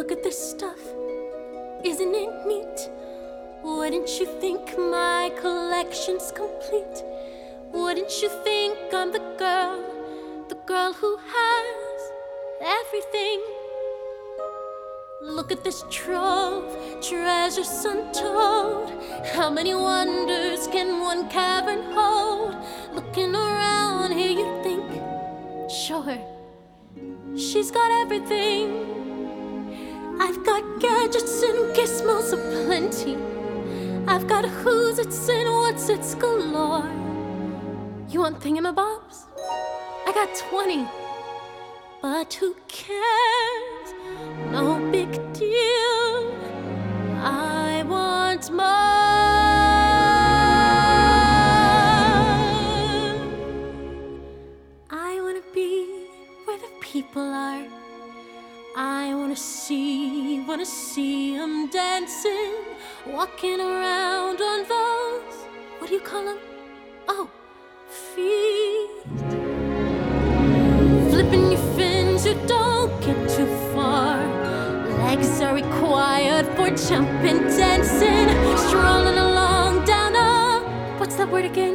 Look at this stuff, isn't it neat? Wouldn't you think my collection's complete? Wouldn't you think I'm the girl who has everything? Look at this trove, treasures untold. How many wonders can one cavern hold? Looking around here you'd think, sure, she's got everything. I've got gadgets and gizmos aplenty. I've got who's it's and what's it's galore. You want thingamabobs? I got 20. But who cares? No big deal. I want more. I wanna be where the people are. I wanna see them dancing, walking around on those, what do you call them? Oh, feet. Flipping your fins, you don't get too far. Legs are required for jumping, dancing, strolling along down a, what's that word again?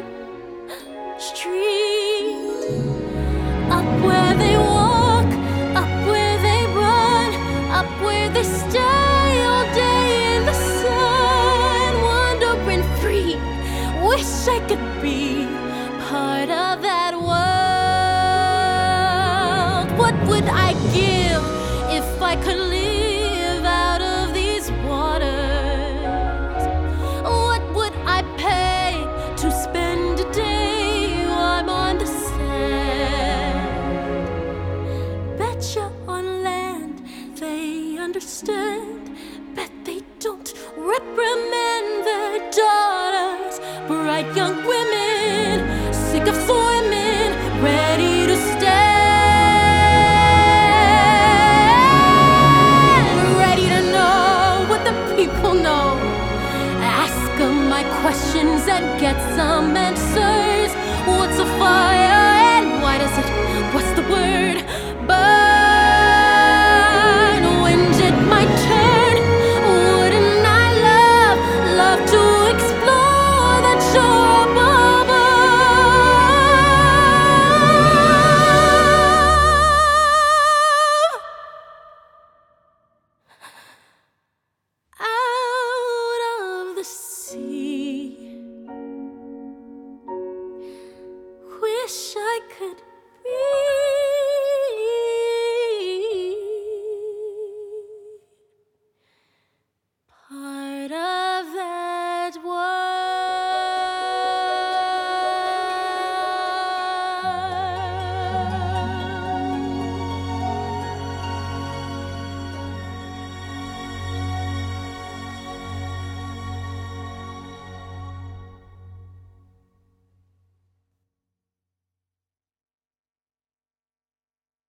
Street. Up where they walk, up where they run, up where they stay all day in the sun, wandering free. Wish I could be part of that world. What would I give if I could live out of these waters? What would I pay to spend a day while I'm on the sand? Betcha on land they understand. Bet they don't reprimand their daughters. Bright young women, sick of swimming, ready to stand, ready to know what the people know. Ask them my questions and get some answers. What's a fire and why does it, what's the word, burn? When's it my turn? Wouldn't I love to explore that shore above us? Out of the sea. Wish I could be